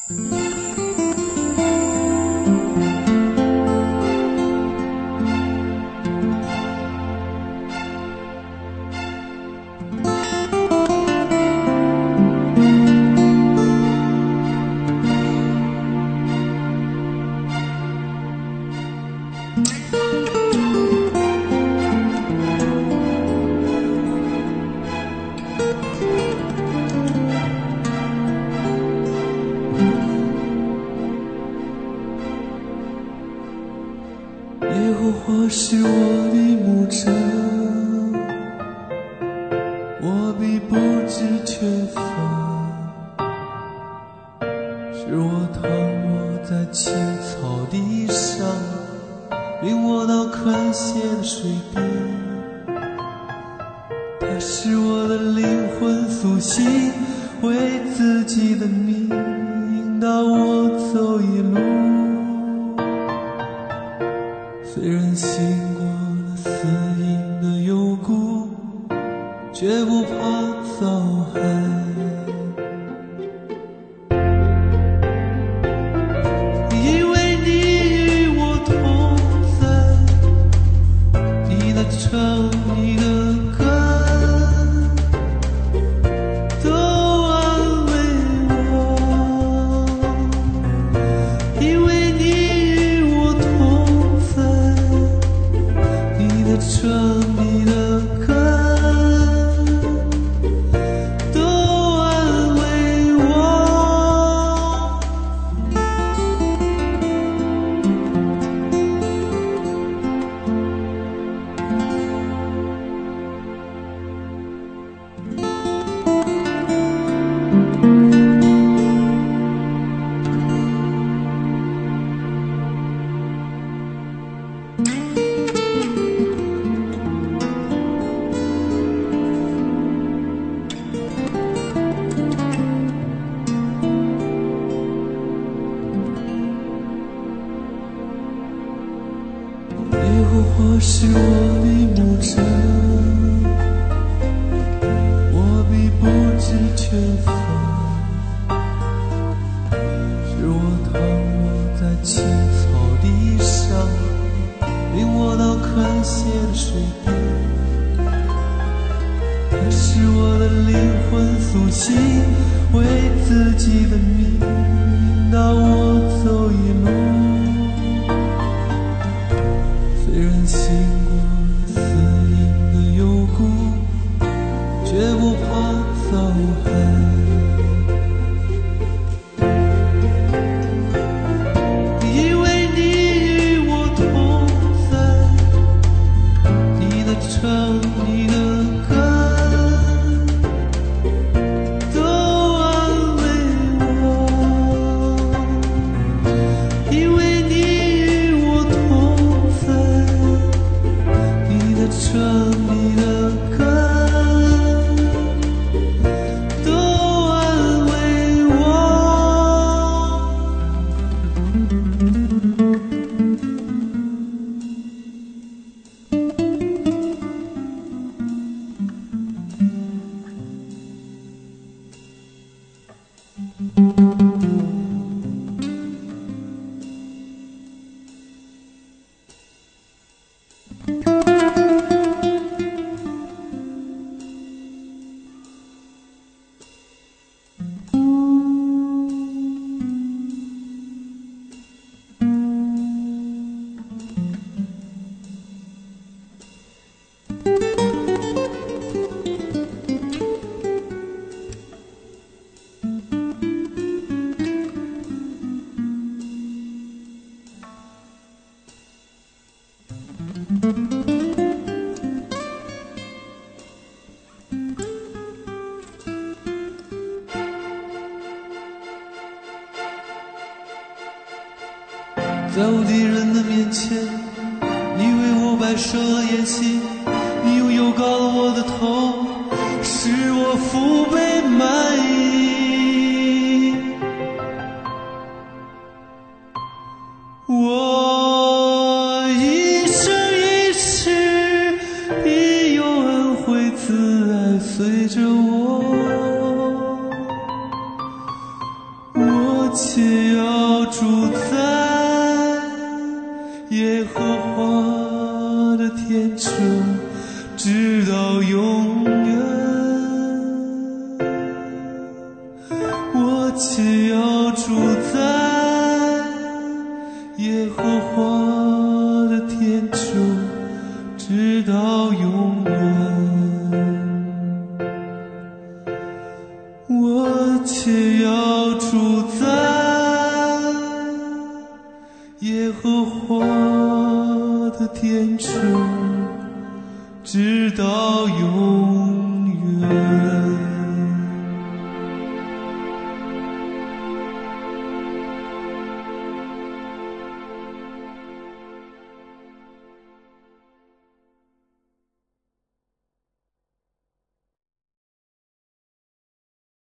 野火花是我的牧者，我必不致缺乏，是我躺卧在青草地上，领我到宽歇的水边。它使我的灵魂苏醒，为自己的名引导我走一路。虽然行过了死荫的幽谷，绝不怕遭害。因为你与我同在，你的城，你的根都安慰我。因为你与我同在，你的城，你的根都安慰我。野火花是我的牧者，我必不致缺乏，是我躺卧在青草地上，领我到宽歇的水边。它使我的灵魂苏醒，为自己的名引导我走一路。虽然行过了死荫的幽谷，绝不怕遭害。因为你与我同在，你的城，你的根都安慰我。因为你与我同在，你的城，你的根都安慰我。在我敌人的面前，你为我摆设了筵席，你用油膏了我的头，使我腹背满溢。我一生一世必有恩惠慈爱随着我，我且要住在耶和华的殿中，直到永远。我且要住在耶和华的殿中，直到永远。我且要住在耶和华的殿中，直到永远。